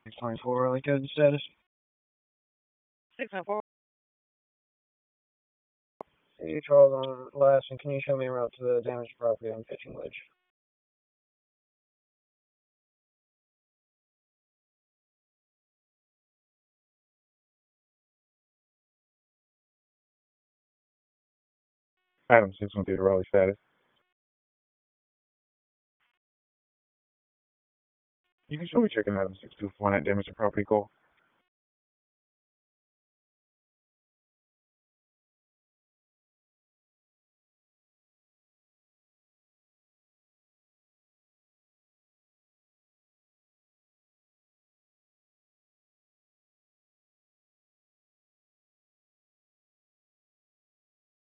624, like code status. 694. Hey, Charles on last, and can you show me a route to the damaged property on Fishing Ledge? Item 613 Raleigh status. You can show me checking item 624 on that damage to property call.